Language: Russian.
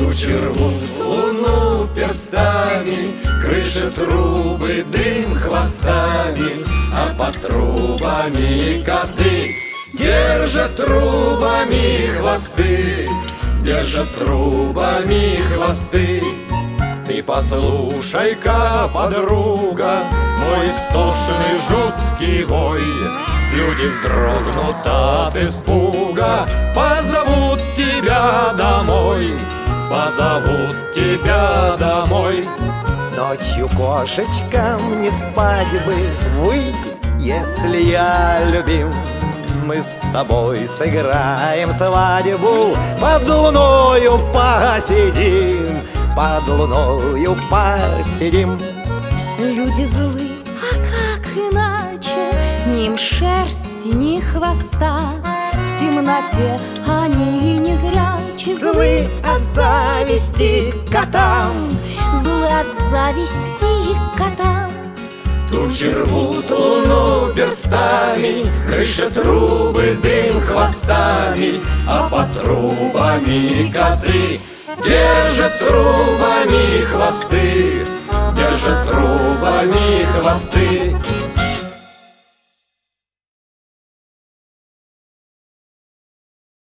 Тучи рвут луну перстами, крыши трубы, дым хвостами, а под трубами коты держат трубами хвосты, держат трубами хвосты. Ты послушай-ка, подруга, мой истошный жуткий вой. Люди вздрогнут от испуга, позовут тебя домой, позовут тебя домой. Ночью кошечкам не спать бы, выйди, если я любим. Мы с тобой сыграем свадьбу, под луною посидим, под луною посидим. Люди злы, а как иначе? Ни им шерсти, ни хвоста. В темноте они не зрячи, Злы от зависти к котам, злы от зависти к котам. Тучи рвут луну перстами, крыши трубы, дым хвостами, а под трубами коты держат трубами хвосты, держат трубами хвосты.